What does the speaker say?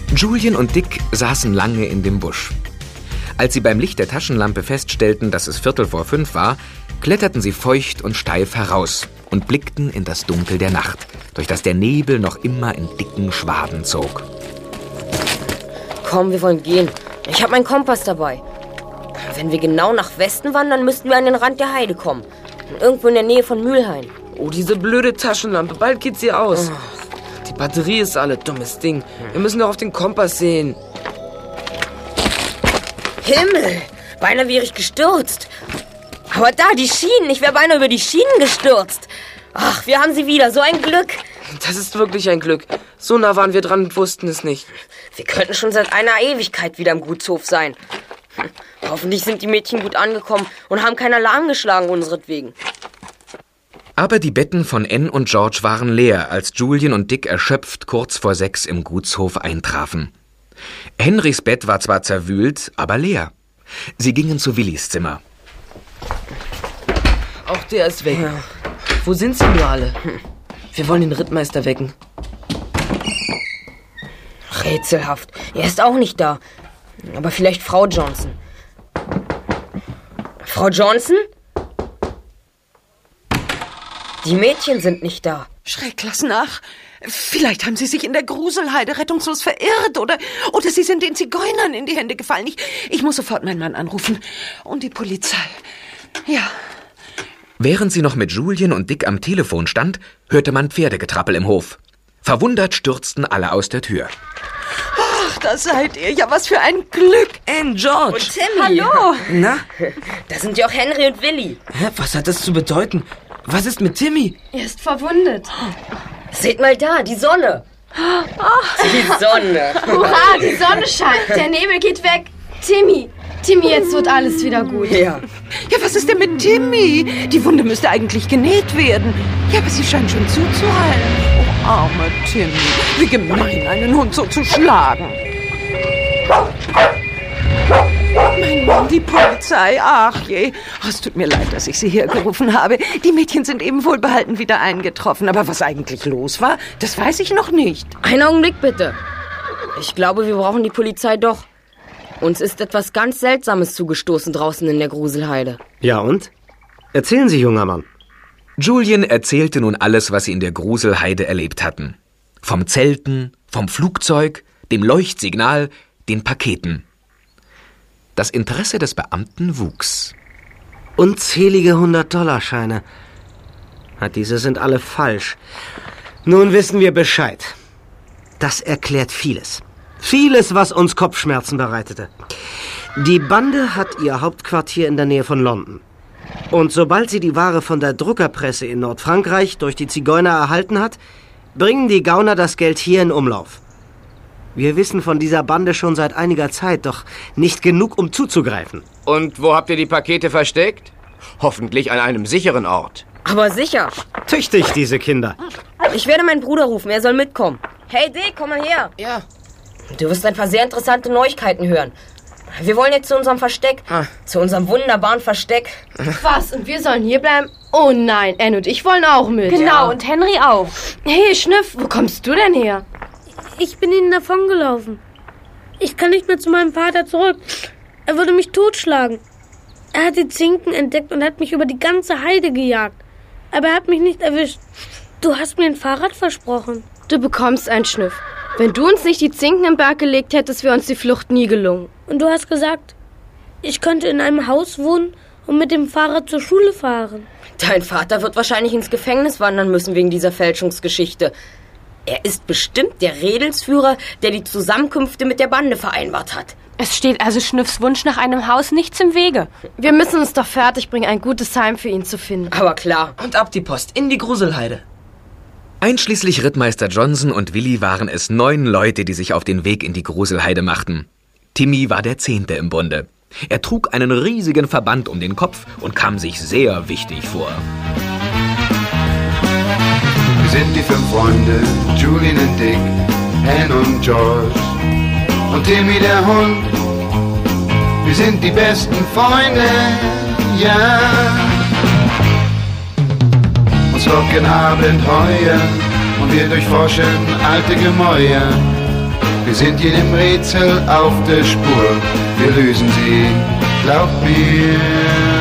Julien und Dick saßen lange in dem Busch. Als sie beim Licht der Taschenlampe feststellten, dass es 4:45 war, kletterten sie feucht und steif heraus und blickten in das Dunkel der Nacht, durch das der Nebel noch immer in dicken Schwaden zog. Komm, wir wollen gehen. Ich habe meinen Kompass dabei. Wenn wir genau nach Westen wandern, müssten wir an den Rand der Heide kommen. Irgendwo in der Nähe von Mülheim. Oh, diese blöde Taschenlampe. Bald geht sie aus. Die Batterie ist alle. Dummes Ding. Wir müssen doch auf den Kompass sehen. Himmel! Beinahe wäre ich gestürzt. Aber da, die Schienen. Ich wäre beinahe über die Schienen gestürzt. Ach, wir haben sie wieder. So ein Glück. Das ist wirklich ein Glück. So nah waren wir dran und wussten es nicht. Wir könnten schon seit einer Ewigkeit wieder im Gutshof sein. Hoffentlich sind die Mädchen gut angekommen und haben keinen Alarm geschlagen unseretwegen. Aber die Betten von Ann und George waren leer, als Julien und Dick erschöpft kurz vor 6 im Gutshof eintrafen. Henrys Bett war zwar zerwühlt, aber leer. Sie gingen zu Willis Zimmer. Auch der ist weg. Ja. Wo sind sie nur alle? Wir wollen den Rittmeister wecken. Rätselhaft. Er ist auch nicht da. Aber vielleicht Frau Johnson. Frau Johnson? Die Mädchen sind nicht da. Schreck, lass nach. Vielleicht haben sie sich in der Gruselheide rettungslos verirrt oder sie sind den Zigeunern in die Hände gefallen. Ich muss sofort meinen Mann anrufen. Und die Polizei. Ja. Während sie noch mit Julien und Dick am Telefon stand, hörte man Pferdegetrappel im Hof. Verwundert stürzten alle aus der Tür. Ach, da seid ihr. Ja, was für ein Glück. Ann, George. Und Timmy. Hallo. Na? Da sind ja auch Henry und Willi. Hä, was hat das zu bedeuten? Was ist mit Timmy? Er ist verwundet. Seht mal da, die Sonne. Die Sonne. Hurra, die Sonne scheint. Der Nebel geht weg. Timmy, jetzt wird alles wieder gut. Ja. Ja, was ist denn mit Timmy? Die Wunde müsste eigentlich genäht werden. Ja, aber sie scheint schon zuzuheilen. Oh, armer Timmy. Wie gemein, einen Hund so zu schlagen. Mein Mann, die Polizei. Ach je. Es tut mir leid, dass ich Sie hergerufen habe. Die Mädchen sind eben wohlbehalten wieder eingetroffen. Aber was eigentlich los war, das weiß ich noch nicht. Einen Augenblick bitte. Ich glaube, wir brauchen die Polizei doch. Uns ist etwas ganz Seltsames zugestoßen draußen in der Gruselheide. Ja und? Erzählen Sie, junger Mann. Julien erzählte nun alles, was sie in der Gruselheide erlebt hatten. Vom Zelten, vom Flugzeug, dem Leuchtsignal, den Paketen. Das Interesse des Beamten wuchs. Unzählige $100-Scheine. Diese sind alle falsch. Nun wissen wir Bescheid. Das erklärt vieles. Vieles, was uns Kopfschmerzen bereitete. Die Bande hat ihr Hauptquartier in der Nähe von London. Und sobald sie die Ware von der Druckerpresse in Nordfrankreich durch die Zigeuner erhalten hat, bringen die Gauner das Geld hier in Umlauf. Wir wissen von dieser Bande schon seit einiger Zeit, doch nicht genug, um zuzugreifen. Und wo habt ihr die Pakete versteckt? Hoffentlich an einem sicheren Ort. Aber sicher. Tüchtig, diese Kinder. Ich werde meinen Bruder rufen, er soll mitkommen. Hey Dick, komm mal her. Ja. Du wirst ein paar sehr interessante Neuigkeiten hören. Wir wollen jetzt zu unserem Versteck. Zu unserem wunderbaren Versteck. Was? Und wir sollen hier bleiben? Oh nein, Ann und ich wollen auch mit. Genau, Ja. und Henry auch. Hey, Schniff, wo kommst du denn her? Ich bin ihnen davongelaufen. Ich kann nicht mehr zu meinem Vater zurück. Er würde mich totschlagen. Er hat die Zinken entdeckt und hat mich über die ganze Heide gejagt. Aber er hat mich nicht erwischt. Du hast mir ein Fahrrad versprochen. Du bekommst einen Schniff. Wenn du uns nicht die Zinken im Berg gelegt hättest, wäre uns die Flucht nie gelungen. Und du hast gesagt, ich könnte in einem Haus wohnen und mit dem Fahrrad zur Schule fahren. Dein Vater wird wahrscheinlich ins Gefängnis wandern müssen wegen dieser Fälschungsgeschichte. Er ist bestimmt der Redelsführer, der die Zusammenkünfte mit der Bande vereinbart hat. Es steht also Schniffs Wunsch nach einem Haus nichts im Wege. Wir müssen uns doch fertig bringen, ein gutes Heim für ihn zu finden. Aber klar. Und ab die Post, in die Gruselheide. Einschließlich Rittmeister Johnson und Willi waren es 9 Leute, die sich auf den Weg in die Gruselheide machten. Timmy war der 10. im Bunde. Er trug einen riesigen Verband um den Kopf und kam sich sehr wichtig vor. Wir sind die 5 Freunde, Julien und Dick, Ann und George und Timmy der Hund. Wir sind die besten Freunde, ja. Uns locken Abenteuer und wir durchforschen alte Gemäuer. Wir sind jedem Rätsel auf der Spur. Wir lösen sie, glaub mir.